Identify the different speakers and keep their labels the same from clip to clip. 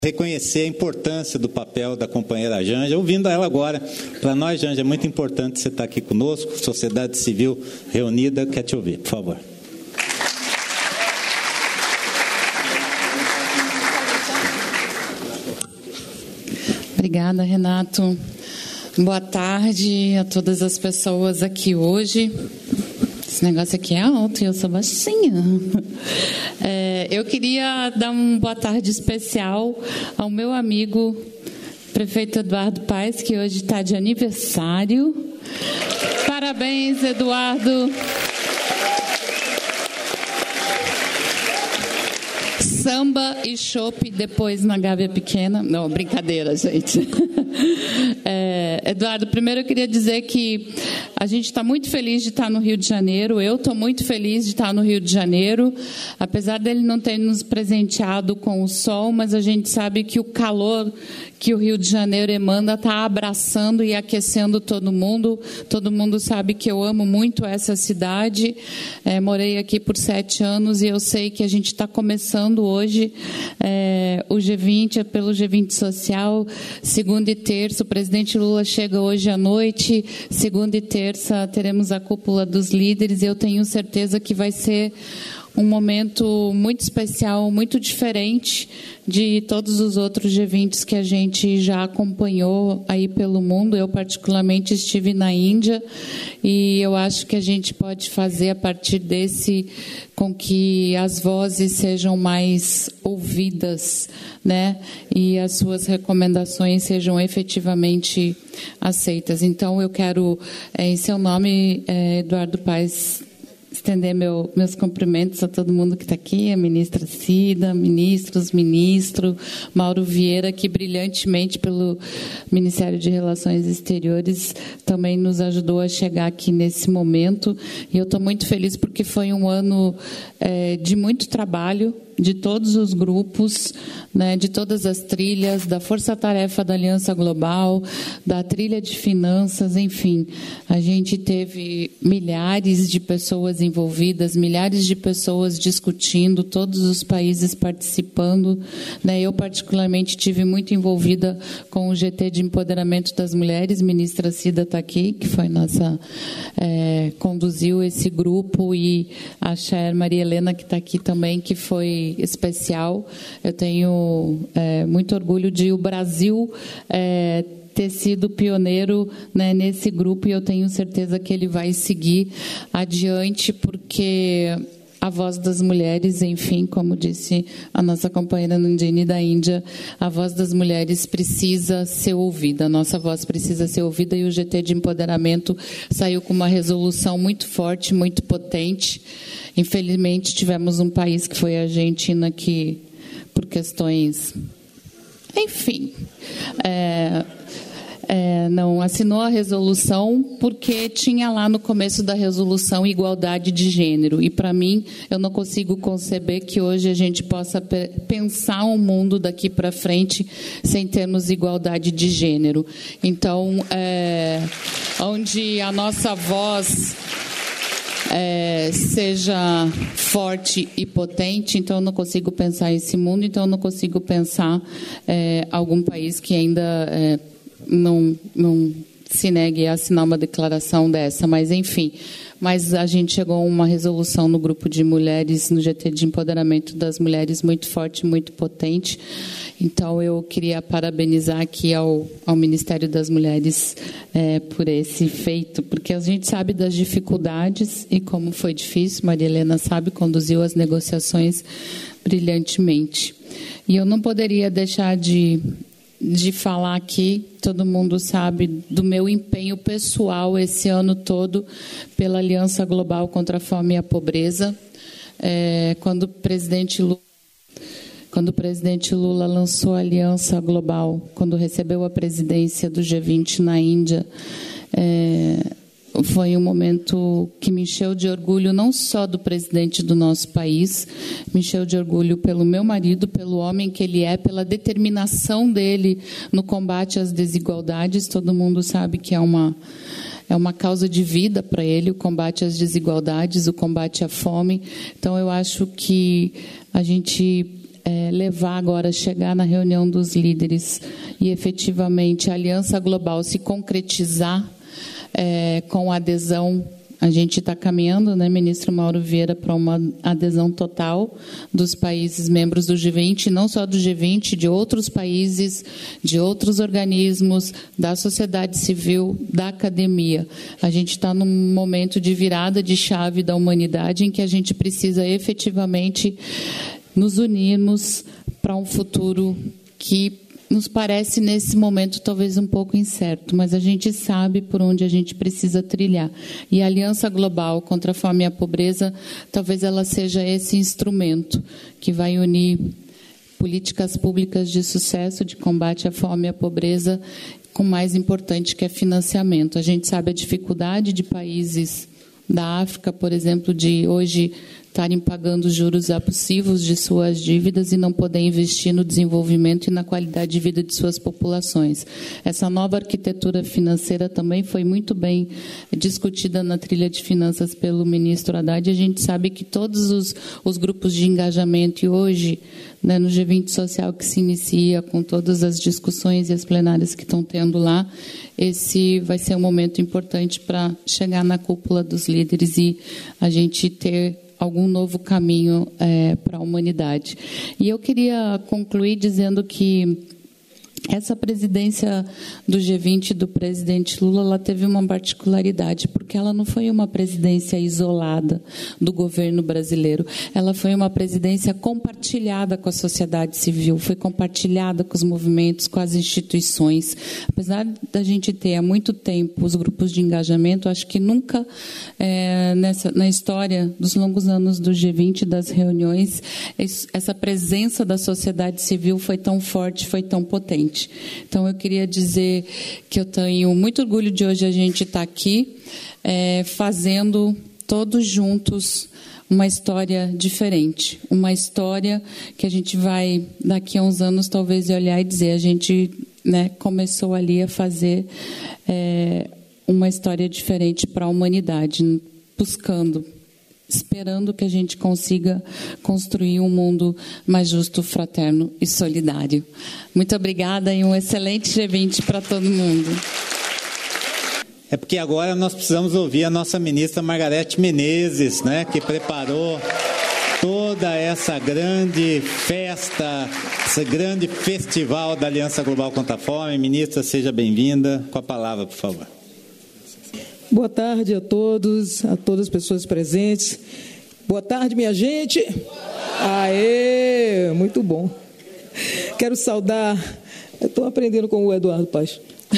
Speaker 1: reconhecer a importância do papel da companheira Janja, ouvindo ela agora. Para nós, Janja, é muito importante você estar aqui conosco, sociedade civil reunida, quer te ouvir, por favor.
Speaker 2: Obrigada, Renato. Boa tarde a todas as pessoas aqui hoje. Esse negócio aqui é alto e eu sou baixinha. Eu queria dar uma boa tarde especial ao meu amigo, prefeito Eduardo Paes, que hoje está de aniversário. Parabéns, Eduardo. Samba e chopp depois na Gávea Pequena. Não, brincadeira, gente. Eduardo, primeiro eu queria dizer que a gente está muito feliz de estar no Rio de Janeiro. Eu estou muito feliz de estar no Rio de Janeiro, apesar dele não ter nos presenteado com o sol, mas a gente sabe que o calor que o Rio de Janeiro emana está abraçando e aquecendo todo mundo. Todo mundo sabe que eu amo muito essa cidade. Morei aqui por 7 anos e eu sei que a gente está começando hoje o G20, pelo G20 Social, segunda e terça. O presidente Lula chega hoje à noite, segunda e terça teremos a cúpula dos líderes e eu tenho certeza que vai ser um momento muito especial, muito diferente de todos os outros G20s que a gente já acompanhou aí pelo mundo. Eu, particularmente, estive na Índia e eu acho que a gente pode fazer, a partir desse, com que as vozes sejam mais ouvidas, né? E as suas recomendações sejam efetivamente aceitas. Então, eu quero, em seu nome, Eduardo Paes, estender meus cumprimentos a todo mundo que está aqui, a ministra Cida, ministro, Mauro Vieira, que brilhantemente pelo Ministério de Relações Exteriores também nos ajudou a chegar aqui nesse momento. E eu estou muito feliz porque foi um ano de muito trabalho, de todos os grupos, né, de todas as trilhas, da Força-Tarefa da Aliança Global, da trilha de finanças, enfim. A gente teve milhares de pessoas envolvidas, milhares de pessoas discutindo, todos os países participando, né. Eu, particularmente, estive muito envolvida com o GT de Empoderamento das Mulheres. Ministra Cida está aqui, que foi nossa... conduziu esse grupo, e a Cher Maria Helena, que está aqui também, que foi especial. Eu tenho muito orgulho de o Brasil ter sido pioneiro, né, nesse grupo, e eu tenho certeza que ele vai seguir adiante, porque a voz das mulheres, enfim, como disse a nossa companheira Nandini da Índia, a voz das mulheres precisa ser ouvida, a nossa voz precisa ser ouvida, e o GT de Empoderamento saiu com uma resolução muito forte, muito potente. Infelizmente, tivemos um país que foi a Argentina que, por questões, enfim, não assinou a resolução porque tinha lá no começo da resolução igualdade de gênero. E, para mim, eu não consigo conceber que hoje a gente possa pensar um mundo daqui para frente sem termos igualdade de gênero. Então, onde a nossa voz seja forte e potente, então eu não consigo pensar esse mundo, então eu não consigo pensar algum país que ainda não se negue a assinar uma declaração dessa, mas enfim. Mas a gente chegou a uma resolução no grupo de mulheres, no GT de Empoderamento das Mulheres, muito forte, muito potente. Então, eu queria parabenizar aqui ao Ministério das Mulheres por esse feito, porque a gente sabe das dificuldades e como foi difícil. Maria Helena sabe, conduziu as negociações brilhantemente. E eu não poderia deixar de falar aqui, todo mundo sabe do meu empenho pessoal esse ano todo pela Aliança Global contra a Fome e a Pobreza. Quando o presidente Lula lançou a Aliança Global, quando recebeu a presidência do G20 na Índia, foi um momento que me encheu de orgulho, não só do presidente do nosso país, me encheu de orgulho pelo meu marido, pelo homem que ele é, pela determinação dele no combate às desigualdades. Todo mundo sabe que é uma causa de vida para ele, o combate às desigualdades, o combate à fome. Então, eu acho que a gente levar agora, chegar na reunião dos líderes e efetivamente a Aliança Global se concretizar com a adesão. A gente está caminhando, né, ministro Mauro Vieira, para uma adesão total dos países membros do G20, não só do G20, de outros países, de outros organismos, da sociedade civil, da academia. A gente está num momento de virada de chave da humanidade em que a gente precisa efetivamente nos unirmos para um futuro que nos parece, nesse momento, talvez um pouco incerto, mas a gente sabe por onde a gente precisa trilhar. E a Aliança Global contra a Fome e a Pobreza, talvez ela seja esse instrumento que vai unir políticas públicas de sucesso, de combate à fome e à pobreza, com o mais importante, que é financiamento. A gente sabe a dificuldade de países da África, por exemplo, de hoje estarem pagando juros abusivos de suas dívidas e não poder investir no desenvolvimento e na qualidade de vida de suas populações. Essa nova arquitetura financeira também foi muito bem discutida na trilha de finanças pelo ministro Haddad. A gente sabe que todos os grupos de engajamento, e hoje, né, no G20 Social que se inicia, com todas as discussões e as plenárias que estão tendo lá, esse vai ser um momento importante para chegar na cúpula dos líderes e a gente ter algum novo caminho para a humanidade. E eu queria concluir dizendo que essa presidência do G20 do presidente Lula, ela teve uma particularidade, porque ela não foi uma presidência isolada do governo brasileiro, ela foi uma presidência compartilhada com a sociedade civil, foi compartilhada com os movimentos, com as instituições. Apesar da gente ter há muito tempo os grupos de engajamento, acho que nunca na história dos longos anos do G20, das reuniões, essa presença da sociedade civil foi tão forte, foi tão potente. Então, eu queria dizer que eu tenho muito orgulho de hoje a gente estar aqui fazendo todos juntos uma história diferente, uma história que a gente vai, daqui a uns anos, talvez olhar e dizer, a gente, né, começou ali a fazer uma história diferente para a humanidade, buscando, esperando que a gente consiga construir um mundo mais justo, fraterno e solidário. Muito obrigada e um excelente G20 para todo mundo.
Speaker 1: É porque agora nós precisamos ouvir a nossa ministra Margarete Menezes, né, que preparou toda essa grande festa, esse grande festival da Aliança Global contra a Fome. Ministra, seja bem-vinda. Com a palavra, por favor.
Speaker 3: Boa tarde a todos, a todas as pessoas presentes. Boa tarde, minha gente. Aê, muito bom. Quero saudar, eu estou aprendendo com o Eduardo Paz.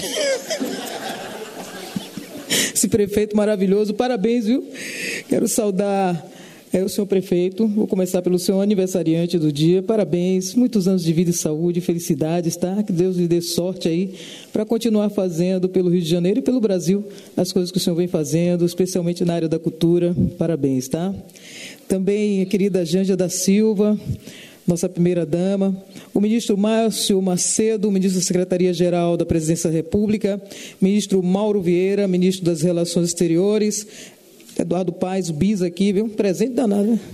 Speaker 3: Esse prefeito maravilhoso, parabéns, viu? Quero saudar o senhor prefeito, vou começar pelo senhor aniversariante do dia, parabéns, muitos anos de vida e saúde, felicidades, tá? Que Deus lhe dê sorte aí para continuar fazendo pelo Rio de Janeiro e pelo Brasil as coisas que o senhor vem fazendo, especialmente na área da cultura, parabéns, tá? Também a querida Janja da Silva, nossa primeira-dama, o ministro Márcio Macedo, ministro da Secretaria-Geral da Presidência da República, ministro Mauro Vieira, ministro das Relações Exteriores, Eduardo Paz, o Bis aqui, viu? Presente danado, né?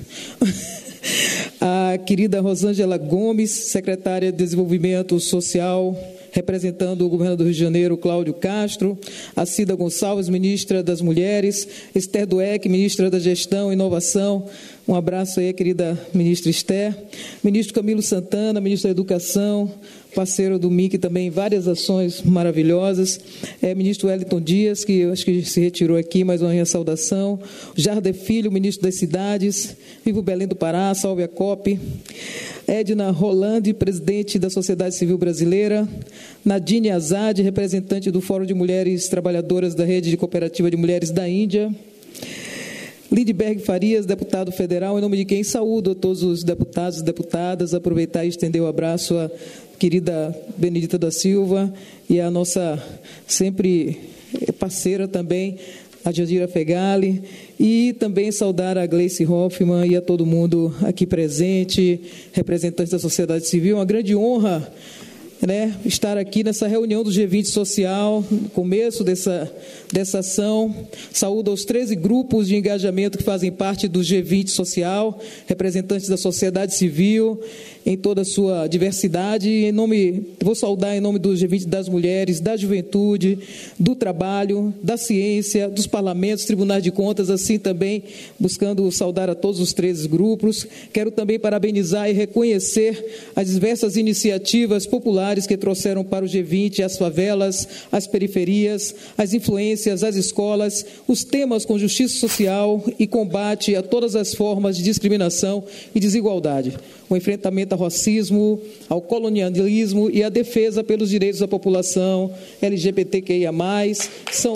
Speaker 3: A querida Rosângela Gomes, secretária de Desenvolvimento Social, representando o governo do Rio de Janeiro, Cláudio Castro, a Cida Gonçalves, ministra das Mulheres, Esther Dueck, ministra da Gestão e Inovação, um abraço aí, querida ministra Esther, ministro Camilo Santana, ministro da Educação, parceiro do MIC também, várias ações maravilhosas, ministro Wellington Dias, que eu acho que se retirou aqui, mais uma minha saudação, Jarder Filho, ministro das Cidades, Vivo Belém do Pará, salve a COP, Edna Rolande, presidente da Sociedade Civil Brasileira, Nadine Azad, representante do Fórum de Mulheres Trabalhadoras da Rede de Cooperativa de Mulheres da Índia, Lindbergh Farias, deputado federal, em nome de quem saúdo a todos os deputados e deputadas, aproveitar e estender o abraço à querida Benedita da Silva e a nossa sempre parceira também, a Jandira Fegali, e também saudar a Gleice Hoffmann e a todo mundo aqui presente, representantes da sociedade civil. Uma grande honra estar aqui nessa reunião do G20 Social, no começo dessa ação. Saúdo aos 13 grupos de engajamento que fazem parte do G20 Social, representantes da sociedade civil, em toda a sua diversidade. Vou saudar em nome do G20 das mulheres, da juventude, do trabalho, da ciência, dos parlamentos, tribunais de contas, assim também buscando saudar a todos os 13 grupos. Quero também parabenizar e reconhecer as diversas iniciativas populares que trouxeram para o G20 as favelas, as periferias, as influências, as escolas, os temas com justiça social e combate a todas as formas de discriminação e desigualdade, o enfrentamento ao racismo, ao colonialismo e a defesa pelos direitos da população LGBTQIA+. São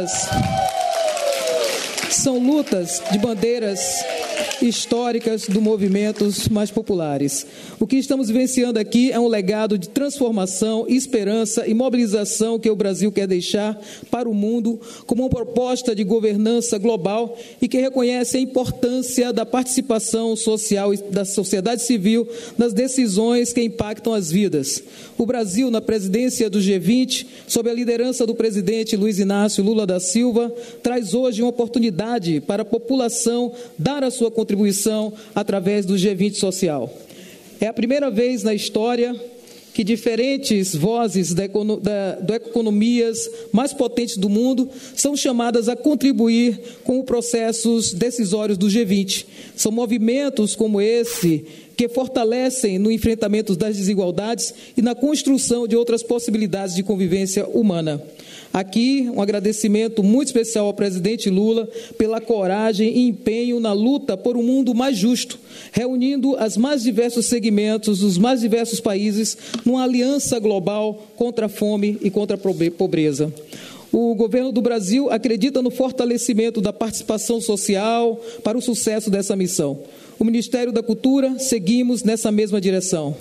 Speaker 3: lutas de bandeiras históricas dos movimentos mais populares. O que estamos vivenciando aqui é um legado de transformação, esperança e mobilização que o Brasil quer deixar para o mundo como uma proposta de governança global e que reconhece a importância da participação social e da sociedade civil nas decisões que impactam as vidas. O Brasil, na presidência do G20, sob a liderança do presidente Luiz Inácio Lula da Silva, traz hoje uma oportunidade para a população dar a sua contribuição através do G20 Social. É a primeira vez na história que diferentes vozes das economias mais potentes do mundo são chamadas a contribuir com os processos decisórios do G20. São movimentos como esse que fortalecem no enfrentamento das desigualdades e na construção de outras possibilidades de convivência humana. Aqui, um agradecimento muito especial ao presidente Lula pela coragem e empenho na luta por um mundo mais justo, reunindo os mais diversos segmentos dos mais diversos países numa aliança global contra a fome e contra a pobreza. O governo do Brasil acredita no fortalecimento da participação social para o sucesso dessa missão. O Ministério da Cultura, seguimos nessa mesma direção.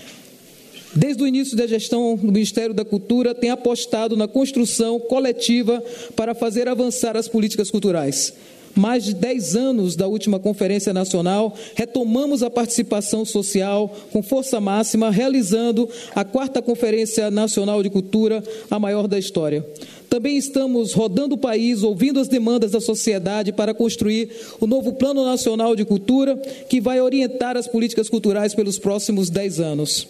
Speaker 3: Desde o início da gestão do Ministério da Cultura, tem apostado na construção coletiva para fazer avançar as políticas culturais. Mais de 10 anos da última Conferência Nacional, retomamos a participação social com força máxima, realizando a 4ª Conferência Nacional de Cultura, a maior da história. Também estamos rodando o país, ouvindo as demandas da sociedade para construir o novo Plano Nacional de Cultura, que vai orientar as políticas culturais pelos próximos 10 anos.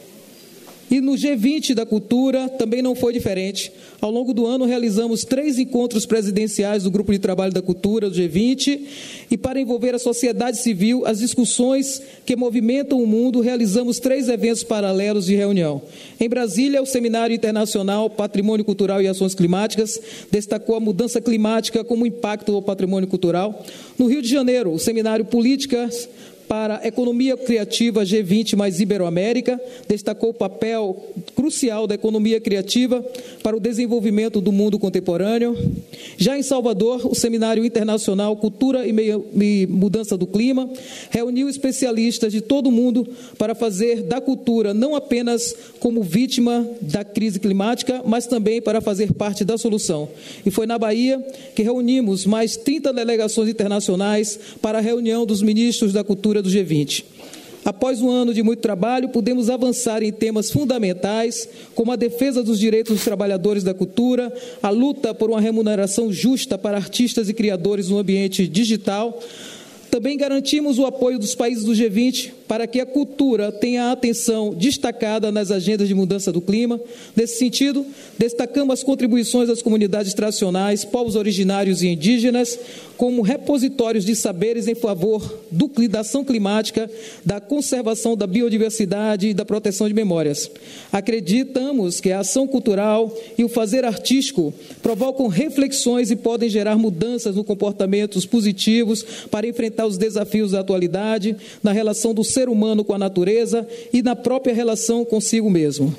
Speaker 3: E no G20 da Cultura também não foi diferente. Ao longo do ano realizamos 3 encontros presidenciais do Grupo de Trabalho da Cultura, do G20, e para envolver a sociedade civil, as discussões que movimentam o mundo, realizamos 3 eventos paralelos de reunião. Em Brasília, o Seminário Internacional Patrimônio Cultural e Ações Climáticas destacou a mudança climática como impacto ao patrimônio cultural. No Rio de Janeiro, o Seminário Políticas para a Economia Criativa G20 mais Iberoamérica, destacou o papel crucial da economia criativa para o desenvolvimento do mundo contemporâneo. Já em Salvador, o Seminário Internacional Cultura e Mudança do Clima reuniu especialistas de todo o mundo para fazer da cultura não apenas como vítima da crise climática, mas também para fazer parte da solução. E foi na Bahia que reunimos mais 30 delegações internacionais para a reunião dos ministros da cultura do G20. Após um ano de muito trabalho, pudemos avançar em temas fundamentais, como a defesa dos direitos dos trabalhadores da cultura, a luta por uma remuneração justa para artistas e criadores no ambiente digital. Também garantimos o apoio dos países do G20 para que a cultura tenha atenção destacada nas agendas de mudança do clima. Nesse sentido, destacamos as contribuições das comunidades tradicionais, povos originários e indígenas, como repositórios de saberes em favor da ação climática, da conservação da biodiversidade e da proteção de memórias. Acreditamos que a ação cultural e o fazer artístico provocam reflexões e podem gerar mudanças no comportamentos positivos para enfrentar os desafios da atualidade, na relação do ser humano com a natureza e na própria relação consigo mesmo.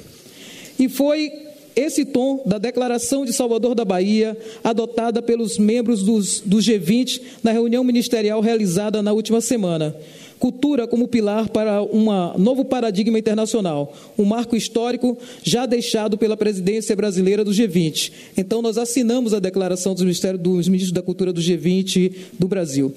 Speaker 3: E foi esse tom da Declaração de Salvador da Bahia, adotada pelos membros do G20 na reunião ministerial realizada na última semana. Cultura como pilar para um novo paradigma internacional, um marco histórico já deixado pela presidência brasileira do G20. Então, nós assinamos a declaração dos ministros da Cultura do G20 do Brasil.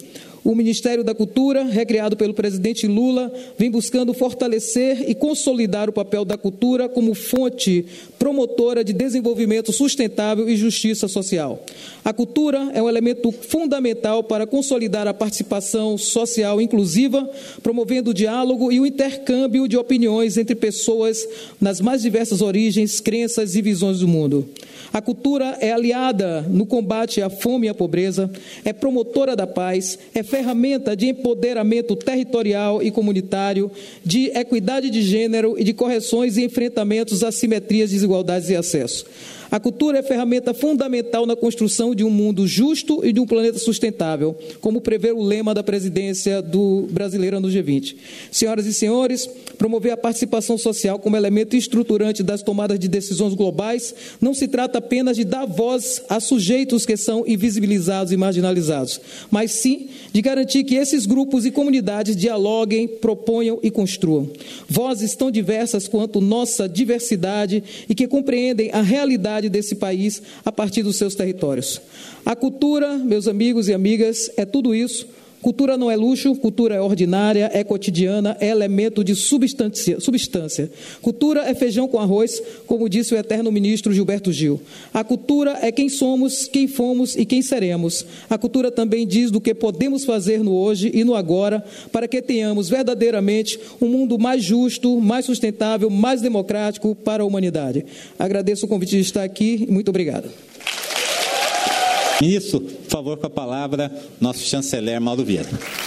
Speaker 3: O Ministério da Cultura, recriado pelo presidente Lula, vem buscando fortalecer e consolidar o papel da cultura como fonte promotora de desenvolvimento sustentável e justiça social. A cultura é um elemento fundamental para consolidar a participação social inclusiva, promovendo o diálogo e o intercâmbio de opiniões entre pessoas nas mais diversas origens, crenças e visões do mundo. A cultura é aliada no combate à fome e à pobreza, é promotora da paz, é ferramenta de empoderamento territorial e comunitário, de equidade de gênero e de correções e enfrentamentos às assimetrias, desigualdades e acesso. A cultura é ferramenta fundamental na construção de um mundo justo e de um planeta sustentável, como prevê o lema da presidência brasileira no G20. Senhoras e senhores, promover a participação social como elemento estruturante das tomadas de decisões globais não se trata apenas de dar voz a sujeitos que são invisibilizados e marginalizados, mas sim de garantir que esses grupos e comunidades dialoguem, proponham e construam. Vozes tão diversas quanto nossa diversidade e que compreendem a realidade desse país a partir dos seus territórios. A cultura, meus amigos e amigas, é tudo isso. Cultura não é luxo, cultura é ordinária, é cotidiana, é elemento de substância. Cultura é feijão com arroz, como disse o eterno ministro Gilberto Gil. A cultura é quem somos, quem fomos e quem seremos. A cultura também diz do que podemos fazer no hoje e no agora para que tenhamos verdadeiramente um mundo mais justo, mais sustentável, mais democrático para a humanidade. Agradeço o convite de estar aqui e muito obrigado.
Speaker 1: Ministro, por favor, com a palavra, nosso chanceler Mauro Vieira.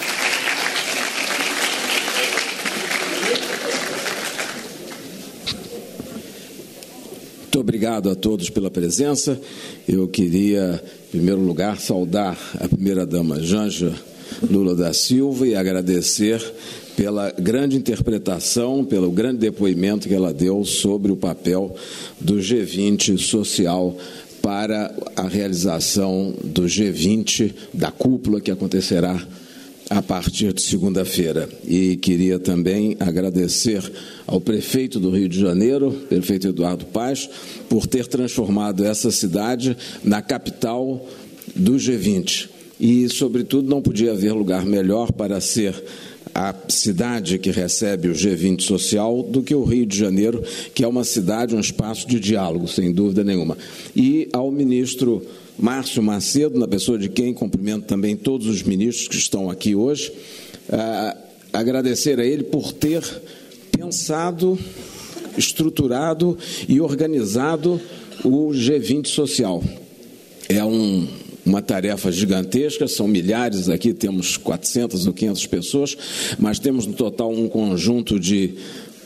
Speaker 4: Muito obrigado a todos pela presença. Eu queria, em primeiro lugar, saudar a primeira-dama Janja Lula da Silva e agradecer pela grande interpretação, pelo grande depoimento que ela deu sobre o papel do G20 social para a realização do G20, da cúpula que acontecerá a partir de segunda-feira. E queria também agradecer ao prefeito do Rio de Janeiro, prefeito Eduardo Paes, por ter transformado essa cidade na capital do G20. E, sobretudo, não podia haver lugar melhor para ser a cidade que recebe o G20 social do que o Rio de Janeiro, que é uma cidade, um espaço de diálogo, sem dúvida nenhuma. E ao ministro Márcio Macedo, na pessoa de quem cumprimento também todos os ministros que estão aqui hoje, agradecer a ele por ter pensado, estruturado e organizado o G20 social. É uma tarefa gigantesca, são milhares aqui, temos 400 ou 500 pessoas, mas temos no total um conjunto de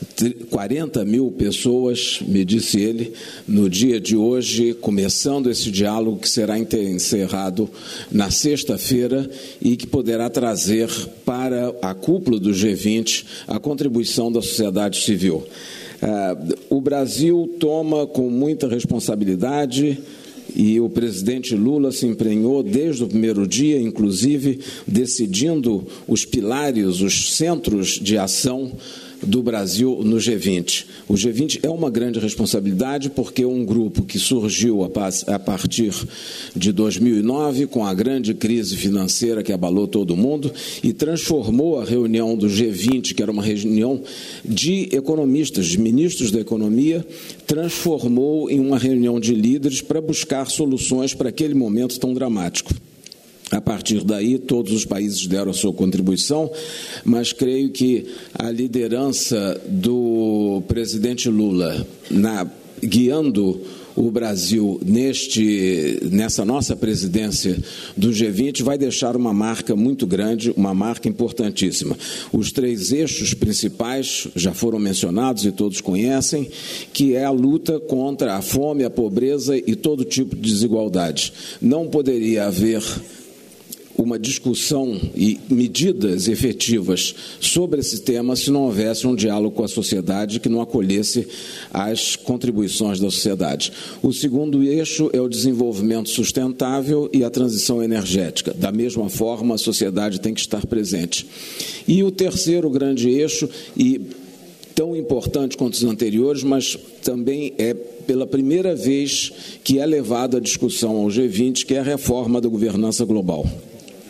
Speaker 4: 40 mil pessoas, me disse ele, no dia de hoje, começando esse diálogo que será encerrado na sexta-feira e que poderá trazer para a cúpula do G20 a contribuição da sociedade civil. O Brasil toma com muita responsabilidade e o presidente Lula se empenhou desde o primeiro dia, inclusive decidindo os pilares, os centros de ação do Brasil no G20. O G20 é uma grande responsabilidade porque é um grupo que surgiu a partir de 2009 com a grande crise financeira que abalou todo mundo e transformou a reunião do G20, que era uma reunião de economistas, de ministros da economia, transformou em uma reunião de líderes para buscar soluções para aquele momento tão dramático. A partir daí, todos os países deram a sua contribuição, mas creio que a liderança do presidente Lula guiando o Brasil nessa nossa presidência do G20 vai deixar uma marca muito grande, uma marca importantíssima. Os 3 eixos principais já foram mencionados e todos conhecem, que é a luta contra a fome, a pobreza e todo tipo de desigualdade. Não poderia haver uma discussão e medidas efetivas sobre esse tema se não houvesse um diálogo com a sociedade que não acolhesse as contribuições da sociedade. O segundo eixo é o desenvolvimento sustentável e a transição energética. Da mesma forma, a sociedade tem que estar presente. E o terceiro grande eixo, e tão importante quanto os anteriores, mas também é pela primeira vez que é levada a discussão ao G20, que é a reforma da governança global.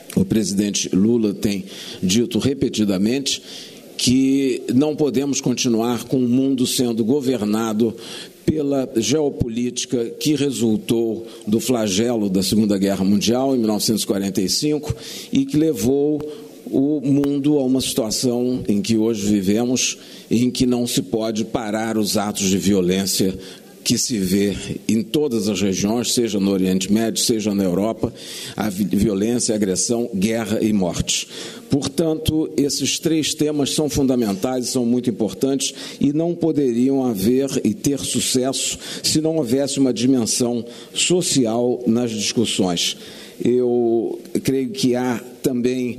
Speaker 4: o presidente Lula tem dito repetidamente que não podemos continuar com o mundo sendo governado pela geopolítica que resultou do flagelo da Segunda Guerra Mundial, em 1945, e que levou o mundo a uma situação em que hoje vivemos, em que não se pode parar os atos de violência que se vê em todas as regiões, seja no Oriente Médio, seja na Europa, a violência, agressão, guerra e morte. Portanto, esses três temas são fundamentais, são muito importantes e não poderiam haver e ter sucesso se não houvesse uma dimensão social nas discussões. Eu creio que há também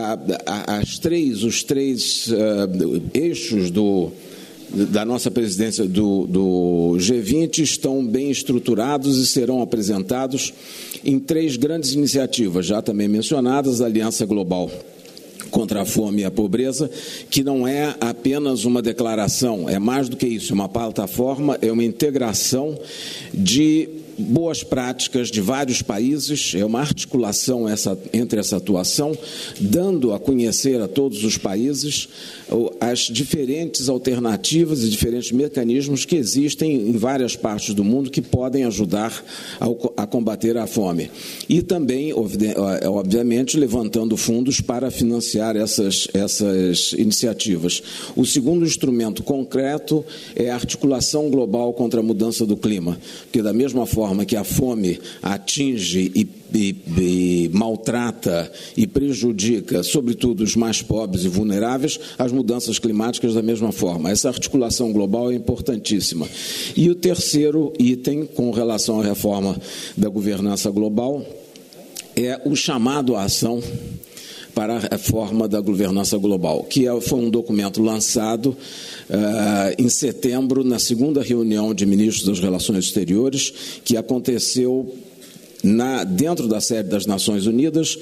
Speaker 4: os três eixos da nossa presidência do G20 estão bem estruturados e serão apresentados em três grandes iniciativas, já também mencionadas: a Aliança Global contra a Fome e a Pobreza, que não é apenas uma declaração, é mais do que isso, é uma plataforma, é uma integração de boas práticas de vários países, é uma articulação entre essa atuação, dando a conhecer a todos os países as diferentes alternativas e diferentes mecanismos que existem em várias partes do mundo que podem ajudar a combater a fome. E também, obviamente, levantando fundos para financiar essas iniciativas. O segundo instrumento concreto é a articulação global contra a mudança do clima, porque da mesma forma que a fome atinge e maltrata e prejudica, sobretudo, os mais pobres e vulneráveis, as mudanças climáticas da mesma forma. Essa articulação global é importantíssima. E o terceiro item, com relação à reforma da governança global, é o chamado à ação para a reforma da governança global, que foi um documento lançado em setembro, na segunda reunião de ministros das Relações Exteriores, que aconteceu dentro da sede das Nações Unidas,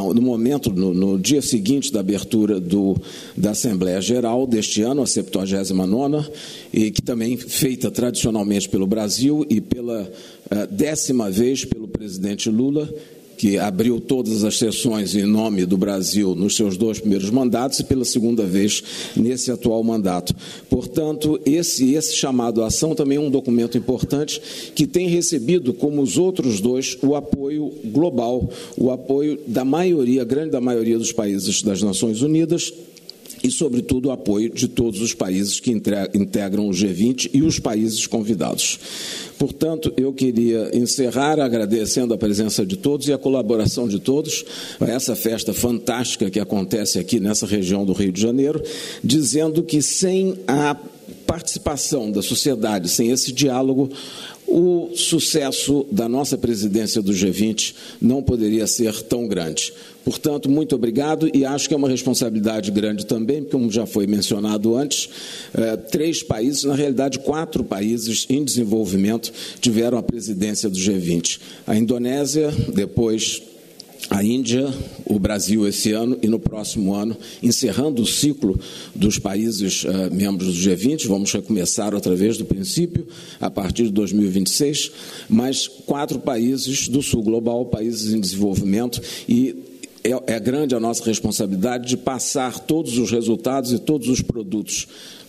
Speaker 4: no dia seguinte da abertura da Assembleia Geral deste ano, a 79ª, e que também feita tradicionalmente pelo Brasil e pela 10ª vez pelo presidente Lula, que abriu todas as sessões em nome do Brasil nos seus 2 primeiros mandatos e pela segunda vez nesse atual mandato. Portanto, esse chamado à ação também é um documento importante que tem recebido, como os outros dois, o apoio global, o apoio da maioria, a grande maioria dos países das Nações Unidas, e, sobretudo, o apoio de todos os países que integram o G20 e os países convidados. Portanto, eu queria encerrar agradecendo a presença de todos e a colaboração de todos a essa festa fantástica que acontece aqui nessa região do Rio de Janeiro, dizendo que sem a participação da sociedade, sem esse diálogo, o sucesso da nossa presidência do G20 não poderia ser tão grande. Portanto, muito obrigado, e acho que é uma responsabilidade grande também, como já foi mencionado antes, 3 países, na realidade 4 países em desenvolvimento tiveram a presidência do G20. A Indonésia, depois a Índia, o Brasil esse ano e no próximo ano, encerrando o ciclo dos países membros do G20, vamos recomeçar outra vez do princípio, a partir de 2026, mas 4 países do sul global, países em desenvolvimento, e é grande a nossa responsabilidade de passar todos os resultados e todos os produtos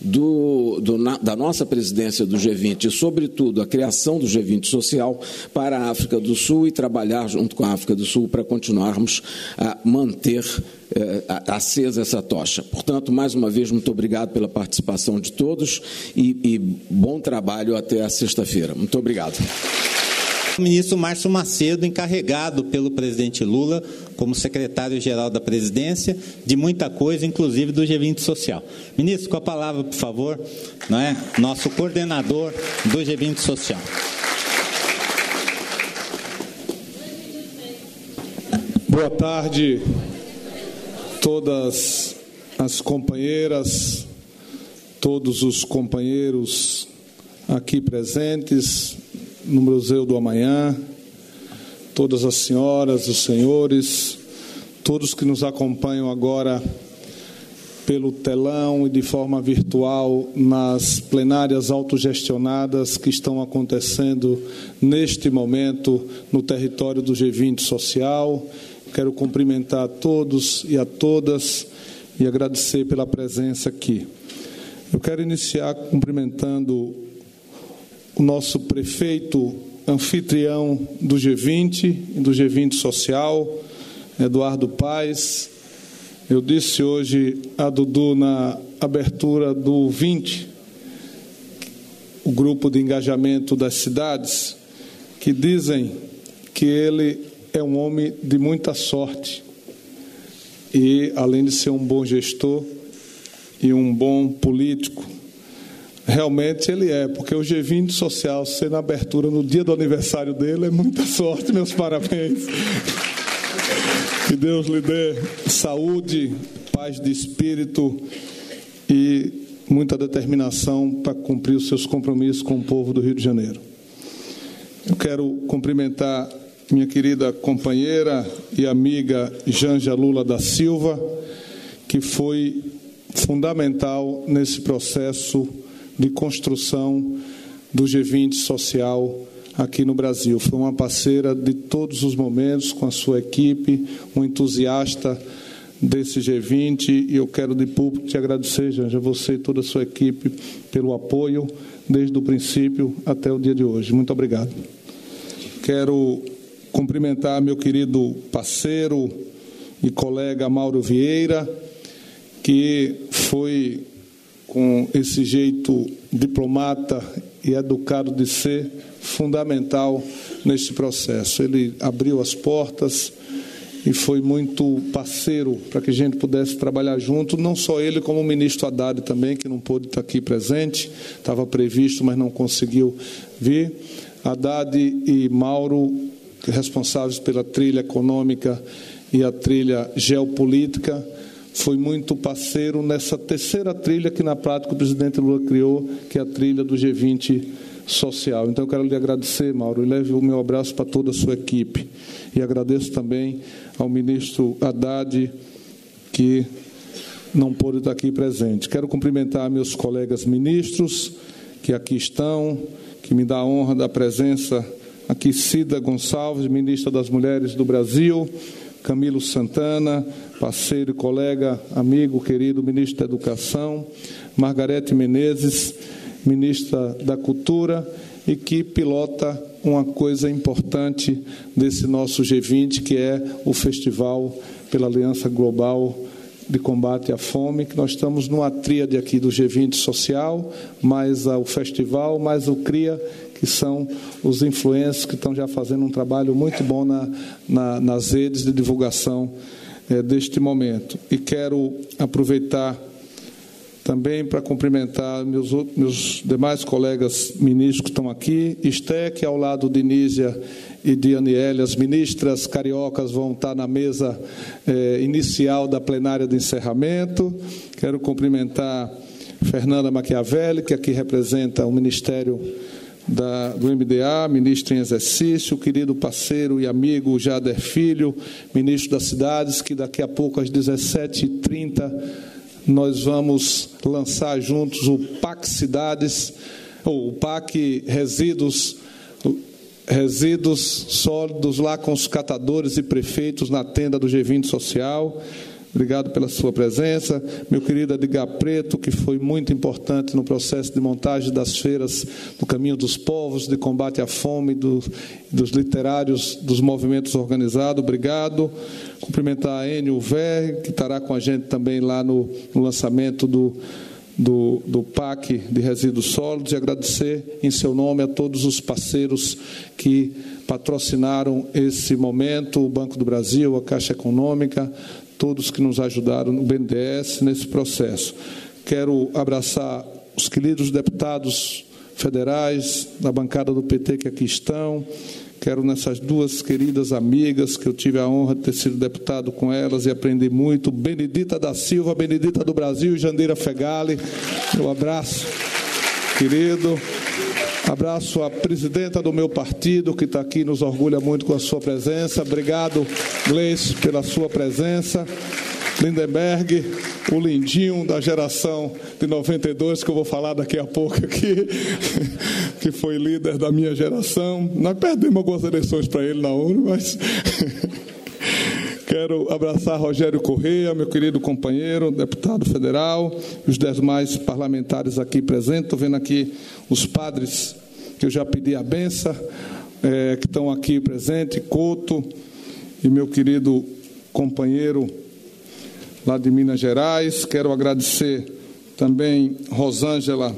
Speaker 4: da nossa presidência do G20 e, sobretudo, a criação do G20 social para a África do Sul e trabalhar junto com a África do Sul para continuarmos a manter acesa essa tocha. Portanto, mais uma vez, muito obrigado pela participação de todos e bom trabalho até a sexta-feira. Muito obrigado.
Speaker 1: O ministro Márcio Macedo, encarregado pelo presidente Lula, como secretário-geral da presidência, de muita coisa, inclusive do G20 Social. Ministro, com a palavra, por favor, nosso coordenador do G20 Social.
Speaker 5: Boa tarde, todas as companheiras, todos os companheiros aqui presentes no Museu do Amanhã, todas as senhoras, os senhores, todos que nos acompanham agora pelo telão e de forma virtual nas plenárias autogestionadas que estão acontecendo neste momento no território do G20 Social, Quero cumprimentar a todos e a todas e agradecer pela presença aqui. Eu quero iniciar cumprimentando o nosso prefeito anfitrião do G20 e do G20 Social, Eduardo Paes. Eu disse hoje a Dudu na abertura do 20, o grupo de engajamento das cidades, que dizem que ele é um homem de muita sorte e, além de ser um bom gestor e um bom político, realmente ele é, porque o G20 Social ser na abertura no dia do aniversário dele é muita sorte. Meus parabéns. Que Deus lhe dê saúde, paz de espírito e muita determinação para cumprir os seus compromissos com o povo do Rio de Janeiro. Eu quero cumprimentar minha querida companheira e amiga Janja Lula da Silva, que foi fundamental nesse processo de construção do G20 Social aqui no Brasil. Foi uma parceira de todos os momentos com a sua equipe, um entusiasta desse G20, e eu quero de público te agradecer, Janja, você e toda a sua equipe, pelo apoio desde o princípio até o dia de hoje. Muito obrigado. Quero cumprimentar meu querido parceiro e colega Mauro Vieira, que foi, com esse jeito diplomata e educado de ser, fundamental nesse processo. Ele abriu as portas e foi muito parceiro para que a gente pudesse trabalhar junto, não só ele, como o ministro Haddad também, que não pôde estar aqui presente, estava previsto, mas não conseguiu vir. Haddad e Mauro, responsáveis pela trilha econômica e a trilha geopolítica, foi muito parceiro nessa terceira trilha que, na prática, o presidente Lula criou, que é a trilha do G20 Social. Então, eu quero lhe agradecer, Mauro, e leve o meu abraço para toda a sua equipe. E agradeço também ao ministro Haddad, que não pôde estar aqui presente. Quero cumprimentar meus colegas ministros, que aqui estão, que me dá a honra da presença aqui, Cida Gonçalves, ministra das Mulheres do Brasil, Camilo Santana, parceiro e colega, amigo, querido ministro da Educação, Margarete Menezes, ministra da Cultura, e que pilota uma coisa importante desse nosso G20, que é o Festival pela Aliança Global de Combate à Fome, que nós estamos numa tríade aqui do G20 Social, mais o Festival, mais o CRIA, que são os influencers que estão já fazendo um trabalho muito bom nas redes de divulgação deste momento. E quero aproveitar também para cumprimentar meus demais colegas ministros que estão aqui, Esté, que ao lado de Nízia e de Aniele, as ministras cariocas vão estar na mesa inicial da plenária de encerramento. Quero cumprimentar Fernanda Machiavelli, que aqui representa o Ministério do MDA, ministro em exercício, o querido parceiro e amigo Jader Filho, ministro das Cidades, que daqui a pouco, às 17h30, nós vamos lançar juntos o PAC Cidades, ou o PAC Resíduos Sólidos, lá com os catadores e prefeitos na tenda do G20 Social. Obrigado pela sua presença. Meu querido Edgar Preto, que foi muito importante no processo de montagem das feiras do Caminho dos Povos, de combate à fome, dos literários, dos movimentos organizados. Obrigado. Cumprimentar a Enio Ver, que estará com a gente também lá no lançamento do PAC de Resíduos Sólidos, e agradecer em seu nome a todos os parceiros que patrocinaram esse momento, o Banco do Brasil, a Caixa Econômica, todos que nos ajudaram no BNDES nesse processo. Quero abraçar os queridos deputados federais da bancada do PT que aqui estão. Quero nessas duas queridas amigas, que eu tive a honra de ter sido deputado com elas e aprendi muito, Benedita da Silva, Benedita do Brasil, e Jandira Fegali. Meu abraço, querido. Abraço a presidenta do meu partido, que está aqui, nos orgulha muito com a sua presença. Obrigado, Gleice, pela sua presença. Lindenberg, o lindinho da geração de 92, que eu vou falar daqui a pouco aqui, que foi líder da minha geração. Nós perdemos algumas eleições para ele na ONU, mas Quero abraçar Rogério Correia, meu querido companheiro, deputado federal, e os demais parlamentares aqui presentes. Estou vendo aqui os padres que eu já pedi a benção, que estão aqui presentes, Couto e meu querido companheiro lá de Minas Gerais. Quero agradecer também Rosângela,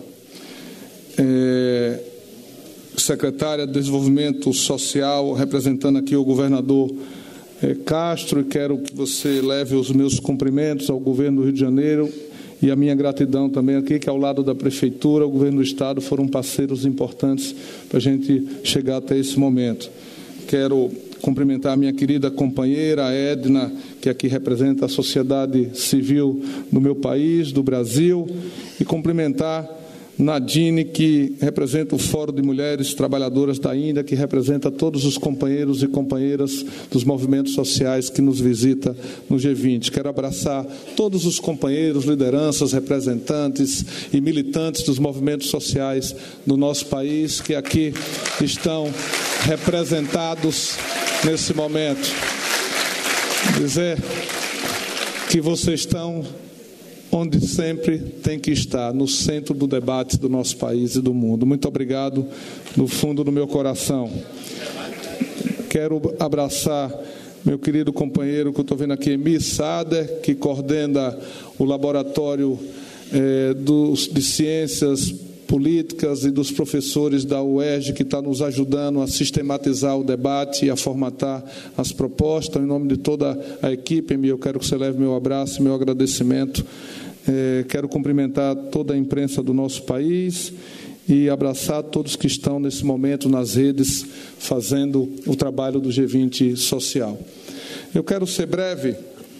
Speaker 5: secretária de Desenvolvimento Social, representando aqui o governador Castro, e quero que você leve os meus cumprimentos ao governo do Rio de Janeiro e a minha gratidão também aqui, que ao lado da Prefeitura, o governo do Estado foram parceiros importantes para a gente chegar até esse momento. Quero cumprimentar a minha querida companheira Edna, que aqui representa a sociedade civil do meu país, do Brasil, e cumprimentar Nadine, que representa o Fórum de Mulheres Trabalhadoras da Índia, que representa todos os companheiros e companheiras dos movimentos sociais que nos visita no G20. Quero abraçar todos os companheiros, lideranças, representantes e militantes dos movimentos sociais do nosso país, que aqui estão representados nesse momento. Dizer que vocês estão onde sempre tem que estar, no centro do debate do nosso país e do mundo. Muito obrigado, no fundo do meu coração. Quero abraçar meu querido companheiro, que eu estou vendo aqui, Emir Sader, que coordena o Laboratório de Ciências Políticas e dos professores da UERJ, que está nos ajudando a sistematizar o debate e a formatar as propostas. Em nome de toda a equipe, Emir, eu quero que você leve meu abraço e meu agradecimento. Quero cumprimentar toda a imprensa do nosso país e abraçar todos que estão nesse momento nas redes fazendo o trabalho do G20 social. Eu quero ser breve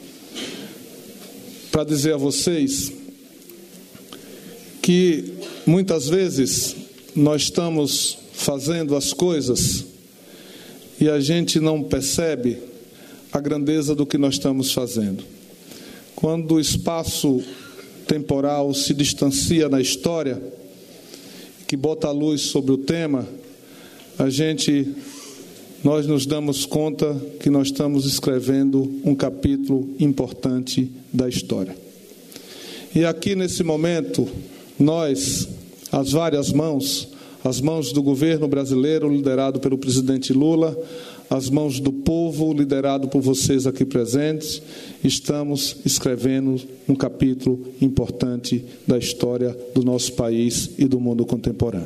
Speaker 5: para dizer a vocês que muitas vezes nós estamos fazendo as coisas e a gente não percebe a grandeza do que nós estamos fazendo. Quando o espaço temporal se distancia na história, que bota a luz sobre o tema, nós nos damos conta que nós estamos escrevendo um capítulo importante da história. E aqui nesse momento, nós, as várias mãos, as mãos do governo brasileiro, liderado pelo presidente Lula, as mãos do povo, liderado por vocês aqui presentes, estamos escrevendo um capítulo importante da história do nosso país e do mundo contemporâneo.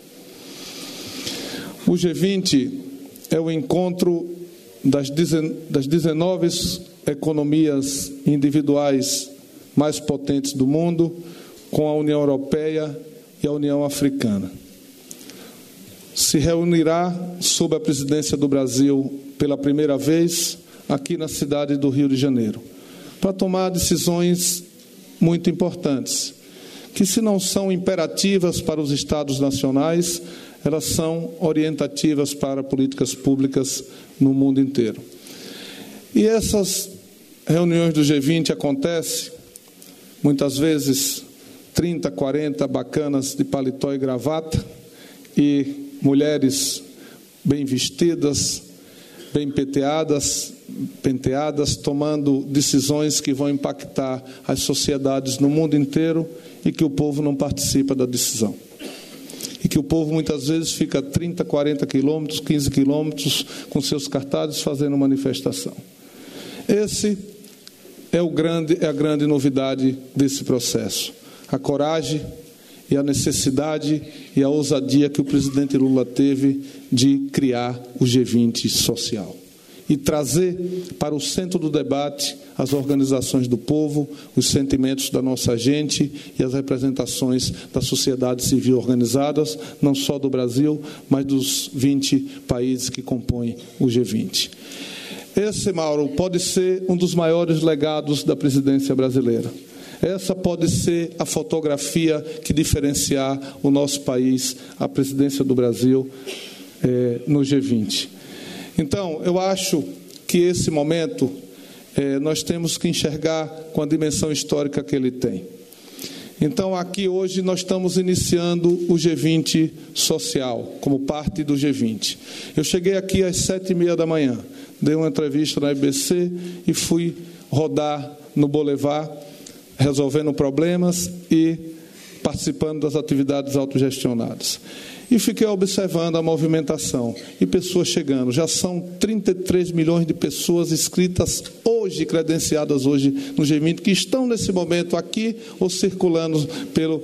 Speaker 5: O G20 é o encontro das 19 economias individuais mais potentes do mundo, com a União Europeia e a União Africana. Se reunirá sob a presidência do Brasil pela primeira vez aqui na cidade do Rio de Janeiro, para tomar decisões muito importantes, que se não são imperativas para os Estados nacionais, elas são orientativas para políticas públicas no mundo inteiro. E essas reuniões do G20 acontecem, muitas vezes, 30, 40 bacanas de paletó e gravata, e mulheres bem vestidas, bem penteadas, tomando decisões que vão impactar as sociedades no mundo inteiro e que o povo não participa da decisão. E que o povo muitas vezes fica 30, 40 quilômetros, 15 quilômetros com seus cartazes fazendo manifestação. Esse é a grande novidade desse processo. A coragem e a necessidade e a ousadia que o presidente Lula teve de criar o G20 social e trazer para o centro do debate as organizações do povo, os sentimentos da nossa gente e as representações da sociedade civil organizadas, não só do Brasil, mas dos 20 países que compõem o G20. Esse, Mauro, pode ser um dos maiores legados da presidência brasileira. Essa pode ser a fotografia que diferenciar o nosso país, a presidência do Brasil, no G20. Então, eu acho que esse momento nós temos que enxergar com a dimensão histórica que ele tem. Então, aqui hoje nós estamos iniciando o G20 social, como parte do G20. Eu cheguei aqui às 7h30 da manhã, dei uma entrevista na IBC e fui rodar no Boulevard, resolvendo problemas e participando das atividades autogestionadas. E fiquei observando a movimentação e pessoas chegando. Já são 33 milhões de pessoas inscritas hoje, credenciadas hoje no G20, que estão nesse momento aqui ou circulando pelo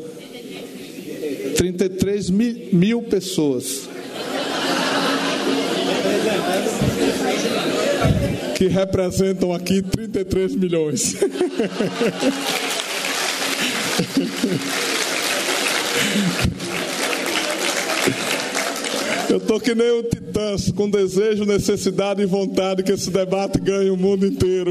Speaker 5: 33 mil pessoas. Que representam aqui 33 milhões. Eu estou que nem o Titãs, com desejo, necessidade e vontade que esse debate ganhe o mundo inteiro.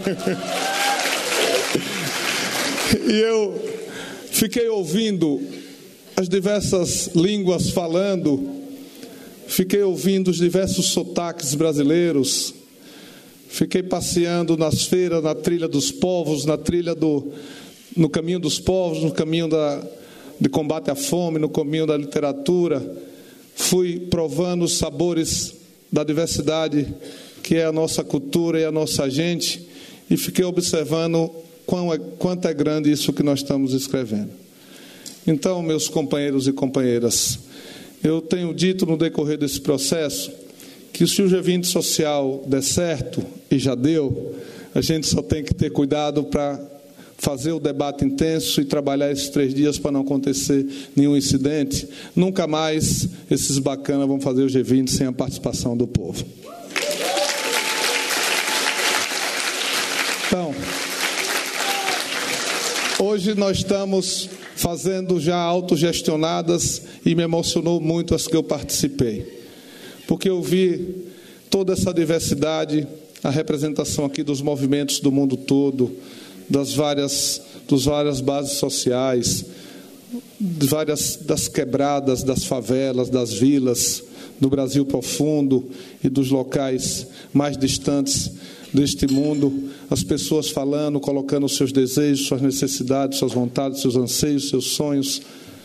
Speaker 5: E eu fiquei ouvindo as diversas línguas falando, fiquei ouvindo os diversos sotaques brasileiros, fiquei passeando nas feiras, na trilha dos povos, no caminho dos povos, no caminho de combate à fome, no caminho da literatura. Fui provando os sabores da diversidade que é a nossa cultura e a nossa gente, e fiquei observando quanto é grande isso que nós estamos escrevendo. Então, meus companheiros e companheiras, eu tenho dito no decorrer desse processo que se o G20 social der certo, e já deu, a gente só tem que ter cuidado para fazer o debate intenso e trabalhar esses 3 dias para não acontecer nenhum incidente. Nunca mais esses bacanas vão fazer o G20 sem a participação do povo. Então, hoje nós estamos fazendo já autogestionadas e me emocionou muito as que eu participei, porque eu vi toda essa diversidade, a representação aqui dos movimentos do mundo todo, das várias bases sociais, das quebradas, das favelas, das vilas, do Brasil profundo e dos locais mais distantes deste mundo, as pessoas falando, colocando seus desejos, suas necessidades, suas vontades, seus anseios, seus sonhos,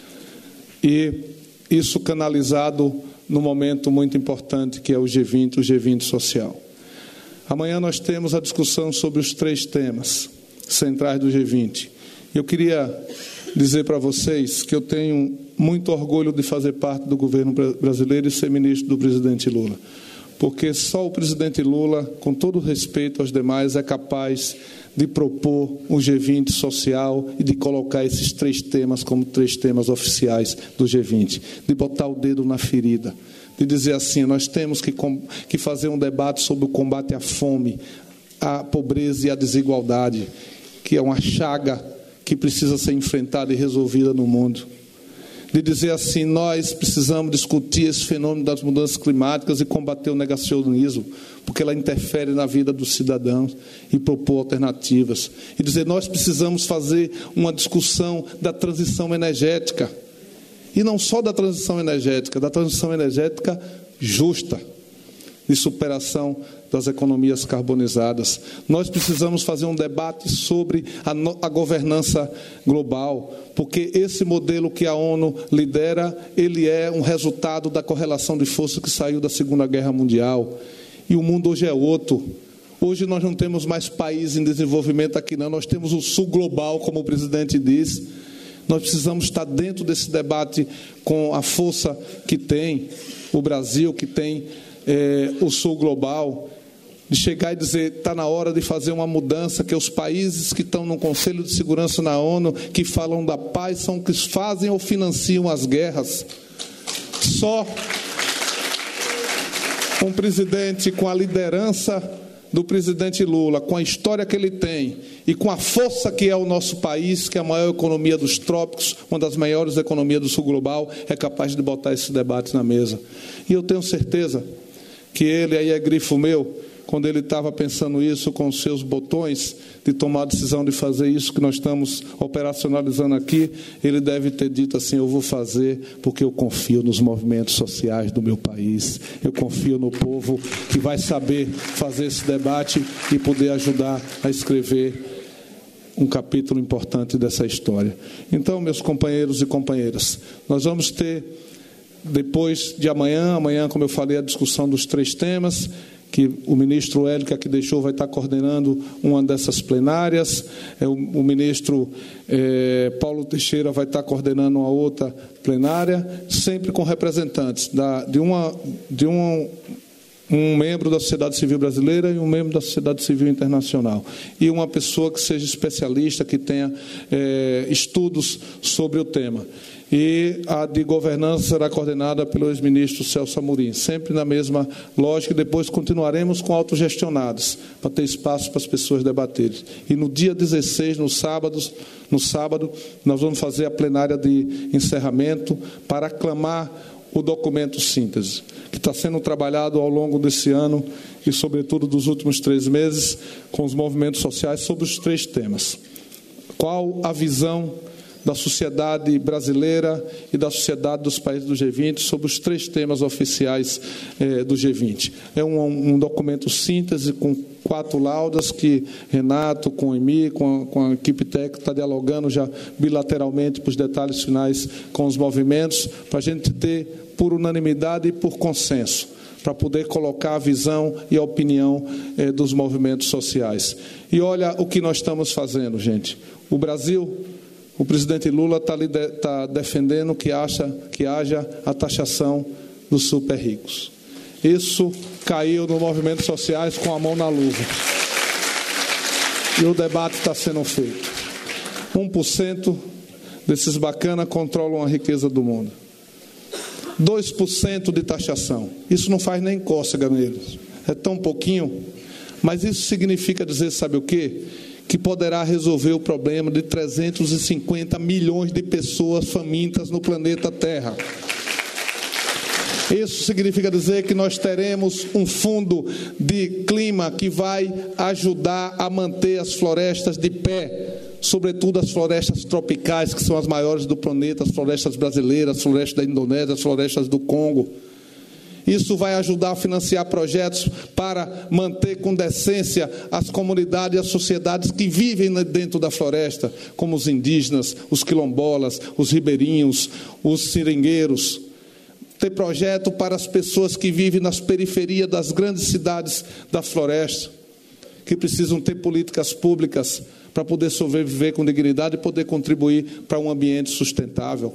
Speaker 5: e isso canalizado num momento muito importante que é o G20 social. Amanhã nós temos a discussão sobre os 3 temas centrais do G20. Eu queria dizer para vocês que eu tenho muito orgulho de fazer parte do governo brasileiro e ser ministro do presidente Lula, porque só o presidente Lula, com todo respeito aos demais, é capaz de propor um G20 social e de colocar esses 3 temas como 3 temas oficiais do G20, de botar o dedo na ferida, de dizer assim, nós temos que fazer um debate sobre o combate à fome, à pobreza e à desigualdade, que é uma chaga que precisa ser enfrentada e resolvida no mundo. De dizer assim, nós precisamos discutir esse fenômeno das mudanças climáticas e combater o negacionismo, porque ela interfere na vida dos cidadãos, e propor alternativas. E dizer, nós precisamos fazer uma discussão da transição energética, e não só da transição energética justa, de superação das economias carbonizadas. Nós precisamos fazer um debate sobre a governança global, porque esse modelo que a ONU lidera, ele é um resultado da correlação de forças que saiu da Segunda Guerra Mundial. E o mundo hoje é outro. Hoje nós não temos mais país em desenvolvimento aqui, não. Nós temos o Sul global, como o presidente disse. Nós precisamos estar dentro desse debate com a força que tem o Brasil, que tem o Sul global, de chegar e dizer, está na hora de fazer uma mudança, que os países que estão no Conselho de Segurança na ONU, que falam da paz, são que fazem ou financiam as guerras. Só um presidente com a liderança do presidente Lula, com a história que ele tem e com a força que é o nosso país, que é a maior economia dos trópicos, uma das maiores economias do Sul global, é capaz de botar esse debate na mesa. E eu tenho certeza que ele, aí é grifo meu, quando ele estava pensando isso com os seus botões de tomar a decisão de fazer isso que nós estamos operacionalizando aqui, ele deve ter dito assim, eu vou fazer porque eu confio nos movimentos sociais do meu país, eu confio no povo que vai saber fazer esse debate e poder ajudar a escrever um capítulo importante dessa história. Então, meus companheiros e companheiras, nós vamos ter, depois de amanhã, como eu falei, a discussão dos 3 temas, que o ministro Hélio, que aqui deixou, vai estar coordenando uma dessas plenárias. O ministro Paulo Teixeira vai estar coordenando uma outra plenária, sempre com representantes de um membro da sociedade civil brasileira e um membro da sociedade civil internacional. E uma pessoa que seja especialista, que tenha estudos sobre o tema. E a de governança será coordenada pelo ex-ministro Celso Amorim, sempre na mesma lógica, e depois continuaremos com autogestionados, para ter espaço para as pessoas debaterem. E no dia 16, no sábado, nós vamos fazer a plenária de encerramento para aclamar o documento síntese, que está sendo trabalhado ao longo desse ano e, sobretudo, dos últimos 3 meses, com os movimentos sociais sobre os 3 temas. Qual a visão da sociedade brasileira e da sociedade dos países do G20 sobre os 3 temas oficiais do G20. É um documento síntese com 4 laudas que Renato, com o EMI, com a equipe técnica, está dialogando já bilateralmente para os detalhes finais com os movimentos, para a gente ter por unanimidade e por consenso, para poder colocar a visão e a opinião dos movimentos sociais. E olha o que nós estamos fazendo, gente. O Brasil... O presidente Lula está defendendo que haja a taxação dos super ricos. Isso caiu nos movimentos sociais com a mão na luva. E o debate está sendo feito. 1% desses bacanas controlam a riqueza do mundo. 2% de taxação. Isso não faz nem cócega neles. É tão pouquinho. Mas isso significa dizer, sabe o quê? Que poderá resolver o problema de 350 milhões de pessoas famintas no planeta Terra. Isso significa dizer que nós teremos um fundo de clima que vai ajudar a manter as florestas de pé, sobretudo as florestas tropicais, que são as maiores do planeta, as florestas brasileiras, as florestas da Indonésia, as florestas do Congo. Isso vai ajudar a financiar projetos para manter com decência as comunidades e as sociedades que vivem dentro da floresta, como os indígenas, os quilombolas, os ribeirinhos, os seringueiros. Ter projeto para as pessoas que vivem nas periferias das grandes cidades da floresta, que precisam ter políticas públicas para poder sobreviver com dignidade e poder contribuir para um ambiente sustentável.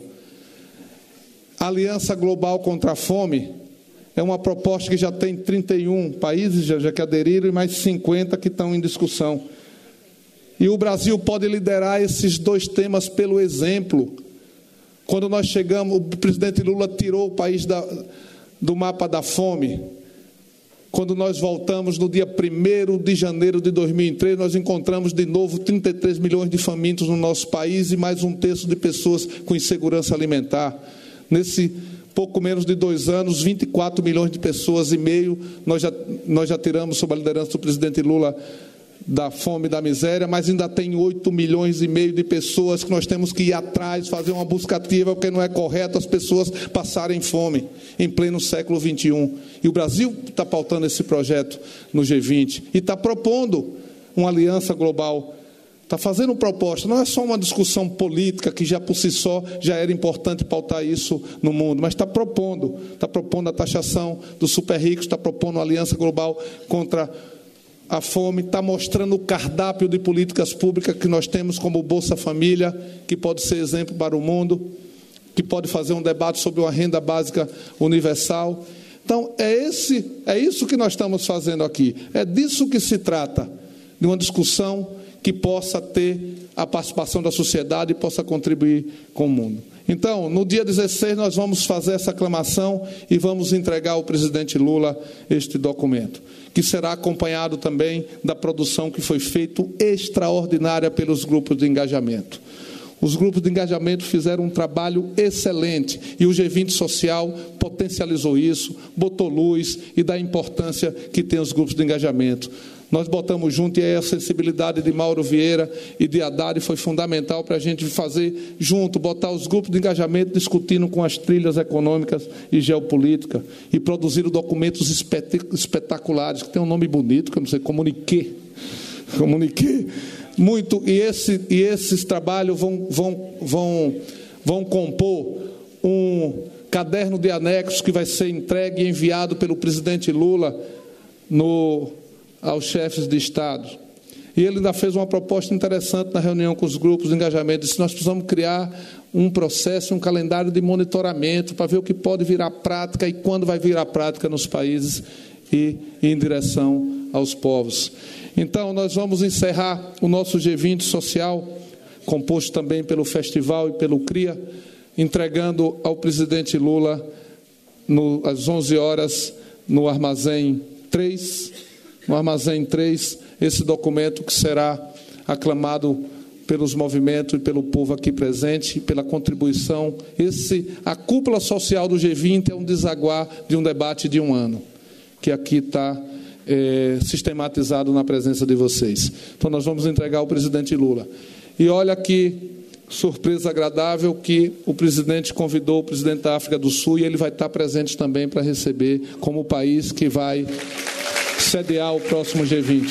Speaker 5: A Aliança Global contra a Fome é uma proposta que já tem 31 países já que aderiram e mais 50 que estão em discussão. E o Brasil pode liderar esses 2 temas pelo exemplo. Quando nós chegamos, o presidente Lula tirou o país do mapa da fome. Quando nós voltamos no dia 1º de janeiro de 2003, nós encontramos de novo 33 milhões de famintos no nosso país e mais 1/3 de pessoas com insegurança alimentar. Nesse pouco menos de 2 anos, 24 milhões de pessoas e meio, nós já tiramos, sob a liderança do presidente Lula, da fome e da miséria, mas ainda tem 8 milhões e meio de pessoas que nós temos que ir atrás, fazer uma busca ativa, porque não é correto as pessoas passarem fome em pleno século XXI. E o Brasil está pautando esse projeto no G20 e está propondo uma aliança global. Está fazendo proposta, não é só uma discussão política, que já por si só já era importante pautar isso no mundo, mas está propondo a taxação dos super ricos, está propondo uma aliança global contra a fome, está mostrando o cardápio de políticas públicas que nós temos, como o Bolsa Família, que pode ser exemplo para o mundo, que pode fazer um debate sobre uma renda básica universal. Então, é isso que nós estamos fazendo aqui, é disso que se trata, de uma discussão que possa ter a participação da sociedade e possa contribuir com o mundo. Então, no dia 16, nós vamos fazer essa aclamação e vamos entregar ao presidente Lula este documento, que será acompanhado também da produção que foi feita extraordinária pelos grupos de engajamento. Os grupos de engajamento fizeram um trabalho excelente e o G20 Social potencializou isso, botou luz e dá a importância que tem os grupos de engajamento. Nós botamos junto, e a sensibilidade de Mauro Vieira e de Haddad foi fundamental para a gente fazer junto, botar os grupos de engajamento discutindo com as trilhas econômicas e geopolítica e produziram documentos espetaculares, que tem um nome bonito, que eu não sei, comuniqué, e esses trabalhos vão compor um caderno de anexos que vai ser entregue e enviado pelo presidente Lula aos chefes de Estado. E ele ainda fez uma proposta interessante na reunião com os grupos de engajamento. Disse: nós precisamos criar um processo, um calendário de monitoramento para ver o que pode virar prática e quando vai virar prática nos países e em direção aos povos. Então, nós vamos encerrar o nosso G20 social, composto também pelo festival e pelo CRIA, entregando ao presidente Lula, às 11 horas, no Armazém 3, esse documento que será aclamado pelos movimentos e pelo povo aqui presente, pela contribuição. A cúpula social do G20 é um desaguar de um debate de um ano, que aqui está sistematizado na presença de vocês. Então, nós vamos entregar ao presidente Lula. E olha que surpresa agradável que o presidente convidou o presidente da África do Sul, e ele vai estar presente também para receber como país que vai sediar o próximo G20.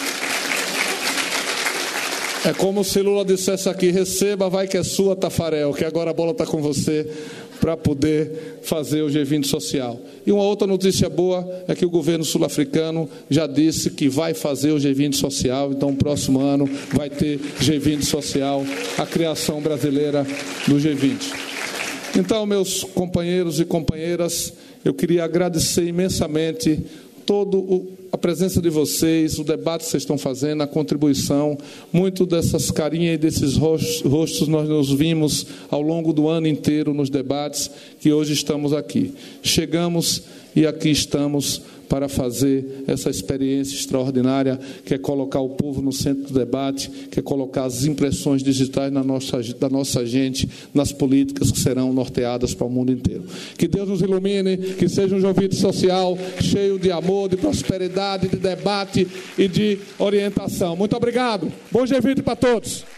Speaker 5: É como se Lula dissesse aqui: receba, vai que é sua, Tafarel, que agora a bola está com você para poder fazer o G20 social. E uma outra notícia boa é que o governo sul-africano já disse que vai fazer o G20 social, então o próximo ano vai ter G20 social, a criação brasileira do G20. Então, meus companheiros e companheiras, eu queria agradecer imensamente a presença de vocês, o debate que vocês estão fazendo, a contribuição. Muito dessas carinhas e desses rostos nós nos vimos ao longo do ano inteiro nos debates, que hoje estamos aqui. Chegamos e aqui estamos para fazer essa experiência extraordinária, que é colocar o povo no centro do debate, que é colocar as impressões digitais da nossa gente nas políticas que serão norteadas para o mundo inteiro. Que Deus nos ilumine, que seja um G20 social cheio de amor, de prosperidade, de debate e de orientação. Muito obrigado. Bom G20 para todos.